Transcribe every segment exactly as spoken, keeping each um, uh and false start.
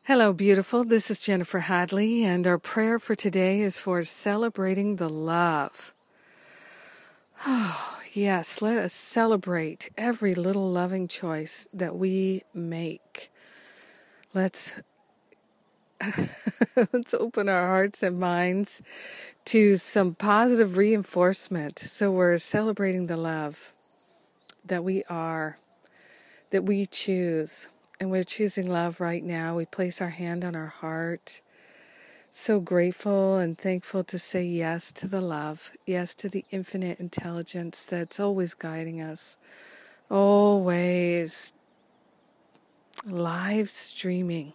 Hello, beautiful. This is Jennifer Hadley, and our prayer for today is for celebrating the love. Oh, yes, let us celebrate every little loving choice that we make. Let's let's open our hearts and minds to some positive reinforcement. So we're celebrating the love that we are, that we choose. And we're choosing love right now. We place our hand on our heart. So grateful and thankful to say yes to the love. Yes to the infinite intelligence that's always guiding us. Always live streaming.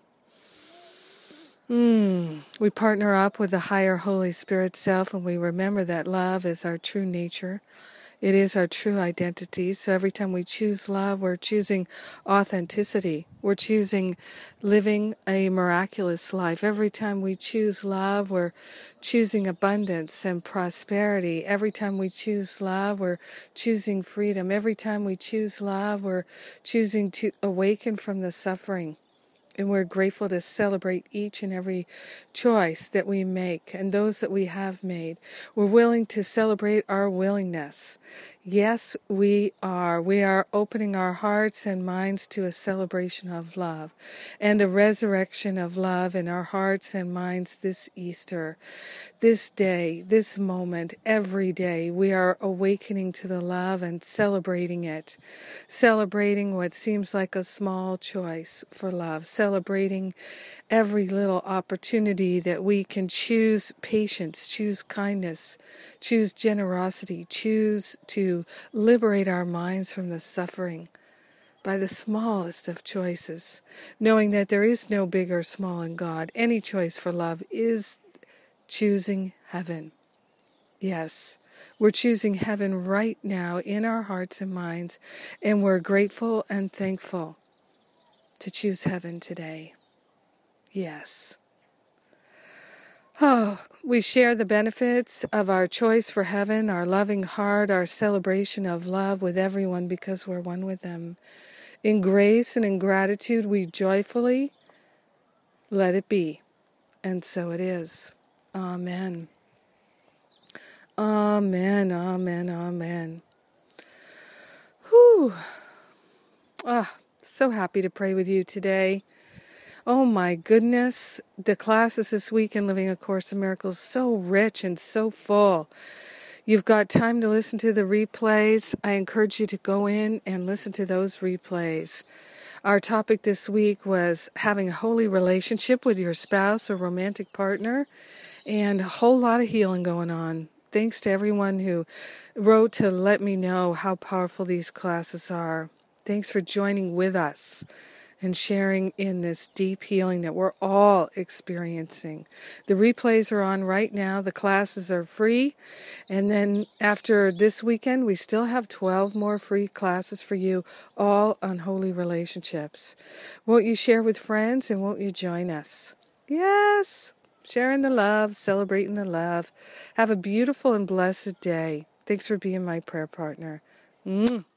Mm. We partner up with the higher Holy Spirit self, and we remember that love is our true nature. It is our true identity. So every time we choose love, we're choosing authenticity. We're choosing living a miraculous life. Every time we choose love, we're choosing abundance and prosperity. Every time we choose love, we're choosing freedom. Every time we choose love, we're choosing to awaken from the suffering. And we're grateful to celebrate each and every choice that we make and those that we have made. We're willing to celebrate our willingness. Yes, we are. We are opening our hearts and minds to a celebration of love and a resurrection of love in our hearts and minds this Easter. This day, this moment, every day, we are awakening to the love and celebrating it. Celebrating what seems like a small choice for love. Celebrating every little opportunity that we can choose patience, choose kindness, choose generosity, choose to liberate our minds from the suffering by the smallest of choices, knowing that there is no big or small in God. Any choice for love is choosing heaven. Yes, we're choosing heaven right now in our hearts and minds, and we're grateful and thankful to choose heaven today. Yes. Oh, we share the benefits of our choice for heaven, our loving heart, our celebration of love with everyone because we're one with them. In grace and in gratitude, we joyfully let it be. And so it is. Amen. Amen, amen, amen. Whew. Ah, so happy to pray with you today. Oh my goodness, the classes this week in Living A Course in Miracles, so rich and so full. You've got time to listen to the replays. I encourage you to go in and listen to those replays. Our topic this week was having a holy relationship with your spouse or romantic partner, and a whole lot of healing going on. Thanks to everyone who wrote to let me know how powerful these classes are. Thanks for joining with us and sharing in this deep healing that we're all experiencing. The replays are on right now. The classes are free. And then after this weekend, we still have twelve more free classes for you, all on holy relationships. Won't you share with friends and won't you join us? Yes, sharing the love, celebrating the love. Have a beautiful and blessed day. Thanks for being my prayer partner. Mwah.